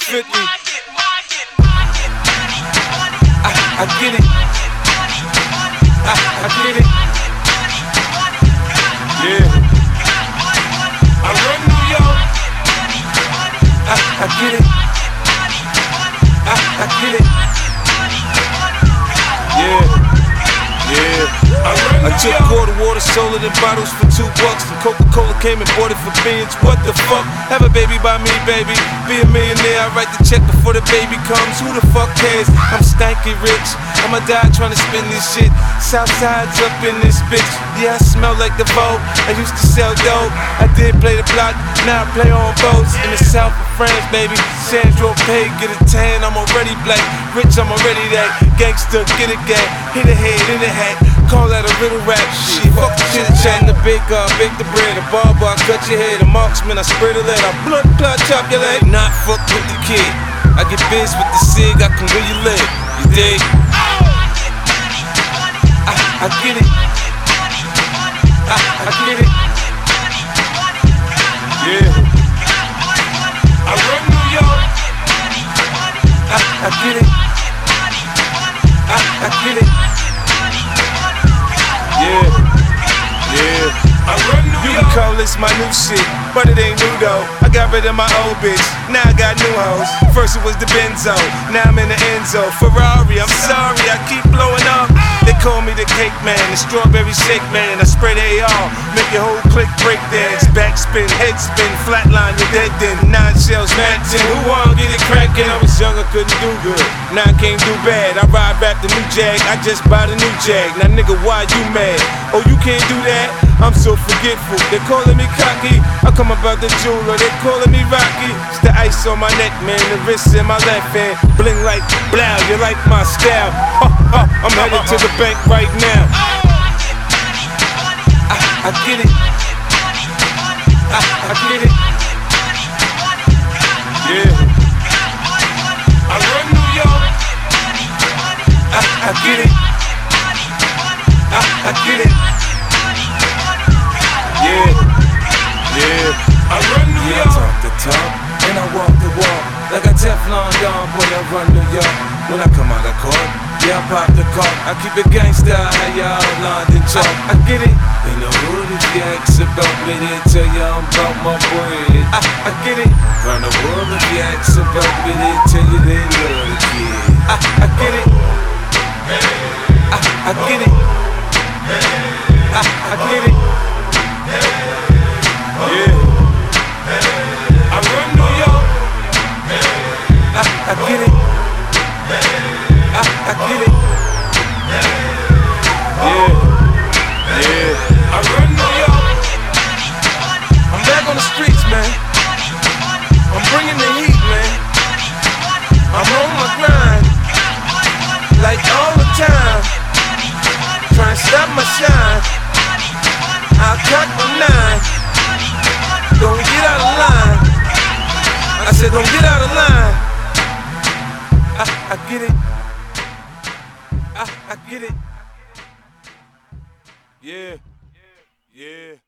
50. I get it. I get it. Yeah. I run New York. I get it. I get it. Yeah. I took quarter water, sold it in bottles for $2. And Coca-Cola came and bought it for beans. What the fuck? Have a baby by me, baby. Be a millionaire, I write the check before the baby comes. Who the fuck cares? I'm stanky rich. I'ma die trying to spin this shit. Southside's up in this bitch. Yeah, I smell like the Vogue. I used to sell dope. I did play the block, now I play on boats. In the south of France, baby. Sandro Pay, get a tan, I'm already black. Rich, I'm already that. Gangster, get a gang. Hit a head in the hat. Call that a little rap shit. Fuck the chit chat in the bake the bread. A barber, I cut your head. A marksman, I spray the lead. I blood clot, chop your leg. Not fuck with the kid. I get biz with the cig, I can really live. You dig? I get it. I get it. Yeah. I run New York. I get it. I get it. Yeah. I run New York. You can call this my new shit, but it ain't new though. I got rid of my old bitch, now I got new hoes. First it was the Benzo, now I'm in the Enzo. Ferrari, I'm sorry, I keep blowing up. They call me the cake man, the strawberry shake man. I spray the AR, make your whole clique break dance. Backspin, head spin, flatline, you're dead then. 9 shells, matching. Who wanna get it crackin'? I was young, I couldn't do good. Now I can't do bad. I ride back the new Jag, I just bought a new Jag. Now nigga, why you mad? Oh, you can't do that? I'm so forgetful. They calling me cocky. I come about the jeweler, they calling me Rocky. It's the ice on my neck, man. The wrist in my left hand. Bling like blow, you like my style. I'm headed to the bank right now. I get it. I get it. Yeah. I run New York. I get it. I get it. Yeah. I run New York. I talk the talk and I walk the walk. Like a Teflon Don, boy, I run New York. When I come out of court, yeah, I pop the cork. I keep it gangsta, how y'all London talk. I get it. In the hood, if you ask about me, they tell you I'm about my bread. I get it. Round the world, if you ask about me, they tell you they love the kid. I get it. I get it. I get it. Yeah. I run New York. I get it. I get it. Yeah. I run New York. I'm back on the streets, man. I'm bringing the heat, man. I'm on my grind, like all the time. Trying to stop my shine. I'll cut my 9. Don't get out of line. I said don't get out of line. I get it. I get it. Yeah.